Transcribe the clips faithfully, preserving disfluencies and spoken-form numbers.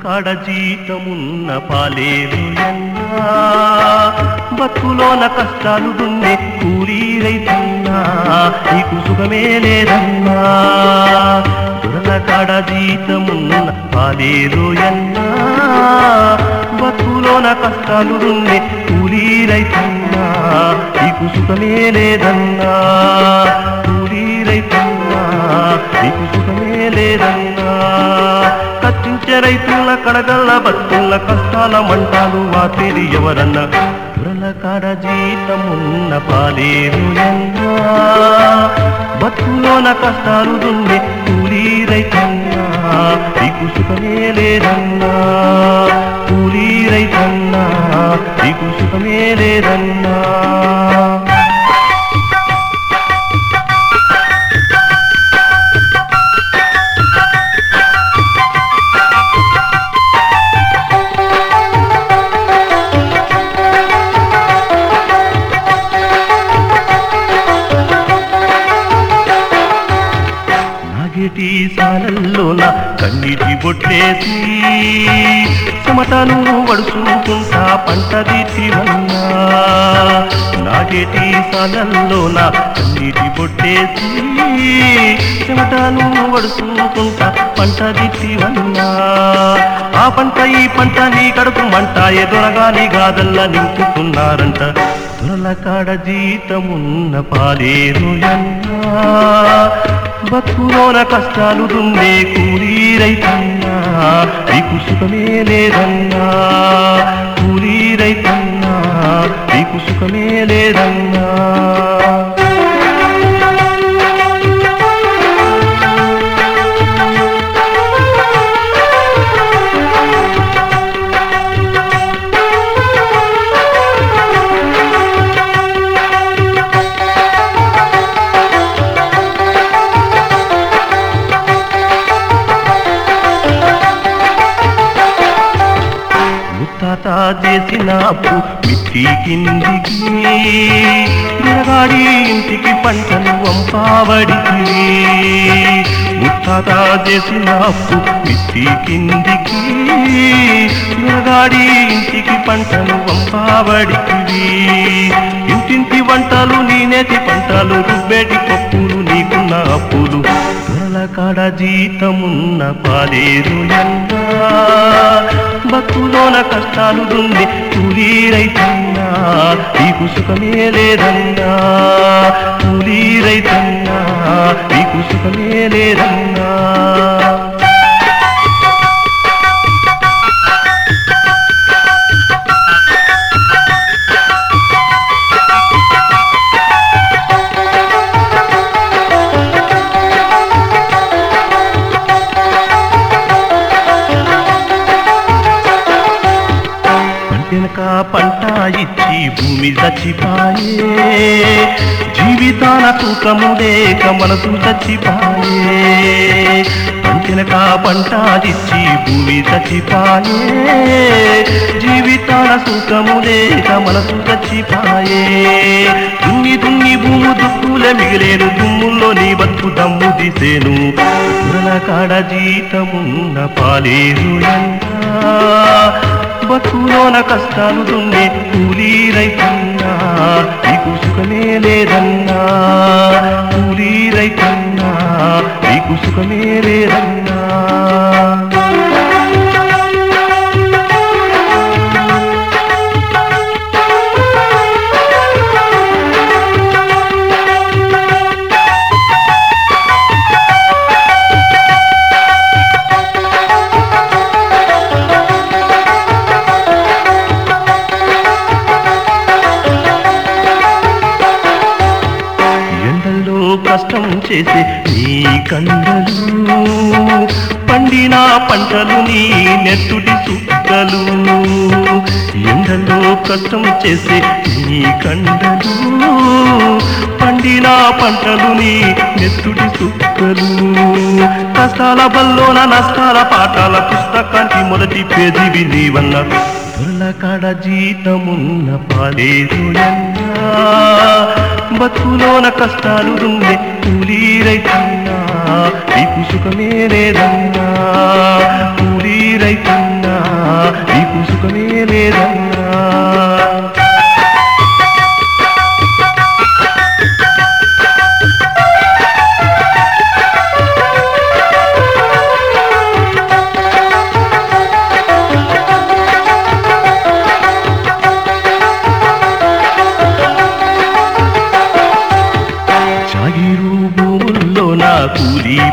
కాడ జీతమున్న పాలేరు ఎన్నా బతుకులోన కష్టాలు దున్నే కూలీ రైతన్నా నీకు సుఖమే లేదన్నా దొరల కాడ జీతమున్న పాలేరు ఎన్నా బతుకులోన కష్టాలు దున్నే కూలీ రైతన్నా నీకు సుఖమే లేదన్నా కూలీ రైతన్నా నీకు సుఖమే లేదన్నా కత్తించే రైతుల కడగల్ల బతుకుల కష్టాల మంటాలు వాతేరి ఎవరన్నా దొరల కాడ జీతమున్న పాలేరు ఎన్నా బతుకులోన కష్టాలు దున్నే కూలీ రైతన్నా నీకు సుఖమే లేదన్నా కూలీ రైతన్నా నీకు సుఖమే లేదన్నా నాగేటి సాలల్లోన కన్నీటి బొట్టేసి చెమటను వడుచుకుంటా పంట తీర్చివన్నా నాగేటి సాలల్లోన కన్నీటి బొట్టేసి చెమటను వడుచుకుంటా పంట తీర్చివన్నా ఆ పంట ఈ పంట నీ కడుపు మంట ఎదురగా నీ గాదల్లా నింపుతున్నారంట దొరల కాడ జీతమున్న పాలేరు ఎన్నా బతుకులోన కష్టాలు దున్నే కూలీ రైతన్నా నీకు సుఖమే లేదన్నా కూలీ రైతన్నా నీకు సుఖమే లేదన్నా తాత చేసిన అప్పు మిట్టి కిందికి నిలగాడి ఇంటికి పంటను వంపావడికి ముత్తాత చేసిన అప్పు మిట్టి కిందికి నిలగాడి ఇంటికి పంటను వంపావడికి ఇంటింటి వంటలు నీనేటి పంటలు రుబ్బేటి పప్పులు నీకున్న అప్పులు దొరల కాడ జీతమున్న పాలేరు ఎన్నా బతుకులోన కష్టాలు దున్నే కూలీ రైతన్నా నీకు సుఖమే లేదన్నా కూలీ రైతన్నా నీకు సుఖమే లేదన్నా వెనక పంట ఇచ్చి భూమి చచ్చిపాయే జీవితాల తూకము లేక మనసు చచ్చిపాయే పంటెనక పంట ఇచ్చి భూమి చచ్చిపాయే జీవితాల తూకము లేక మనసు చచ్చిపాయే దున్ని దున్ని భూము దుక్కులే మిగిలేను దుమ్ముల్లో నీ బతుకు దమ్ము దిసేను దొరల కాడ జీతమున్న పాలేరు ఎన్నా బతుకులోన కష్టాలు దున్నే కూలీ రైతన్నా నీకు సుఖమే లేదన్నా కూలీ రైతన్నా నీకు సుఖమే లేదన్నా కష్టం చేసే నీ కండలు పండిన పంటలు నీ నెత్తుటి సుక్కలు ఎండలో కష్టం చేసే నీ కండలు పండిన పంటలు నీ నెత్తుటి సుక్కలు కష్టాల బల్లోన నష్టాల పాఠాల పుస్తకానికి మొదటి పేజీవి నీవన్న దొరల కాడ జీతమున్న పాలేరు ఎన్నా బతుకులోన కష్టాలు దున్నే కూలీ రైతన్నా నీకు సుఖమే లేదన్నా కూలీ రైతన్నా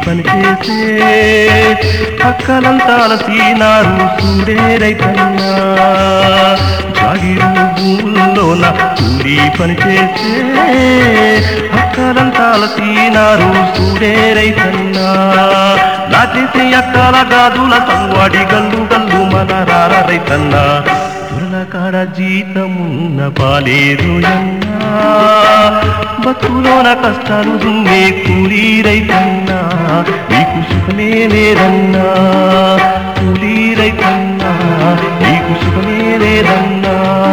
పని చేసే అక్కలంతా అలసినారు చూడే రైతన్నా జాగిరు భూముల్లోన కూలి పని చేసే అక్కలంతా అలసినారు చూడే రైతన్నా నాచేసి అక్కల గాదుల సంవాడి గల్లు గల్లు మన రార రైతన్నా తురల కాడ జీతమున్న పాలేరుయన్నా బతులోన కష్టాలు దున్నే కూలీ రైతన్నా నీకు సుఖమే లేదన్నా కూలీ రైతన్నా నీకు సుఖమే లేదన్నా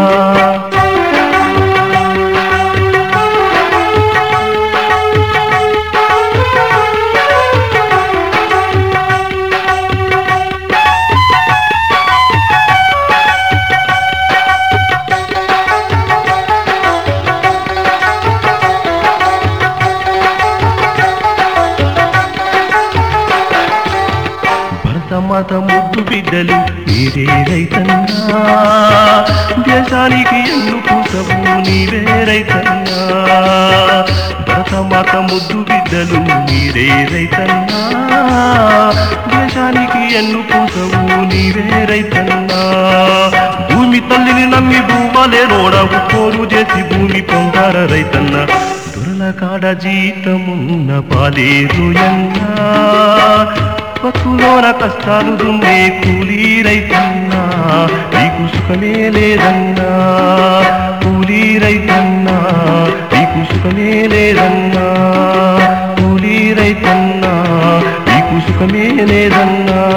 మత ముద్దు బిడ్డలు మీరే రైతన్నా దేశానికి ఎన్నుకు సబు నీవే రైతన్నా భరత మాత ముద్దు బిడ్డలు మీరే రైతన్నా దేశానికి ఎన్నుకు సబు నీవే రైతన్నా భూమి తల్లిని నమ్మి భూమలే రోడవు కోరు చేసి భూమి పొందార రైతన్నా దురల కాడ జీతమున్న పాలేరుయన్నా బతులోన కష్టాలు దున్నే కూలీ రైతన్నా నీకు సుఖమే లేదన్నా కూలీ రైతన్నా నీకు సుఖమే లేదన్నా కూలీ రైతన్నా నీకు సుఖమే లేదన్నా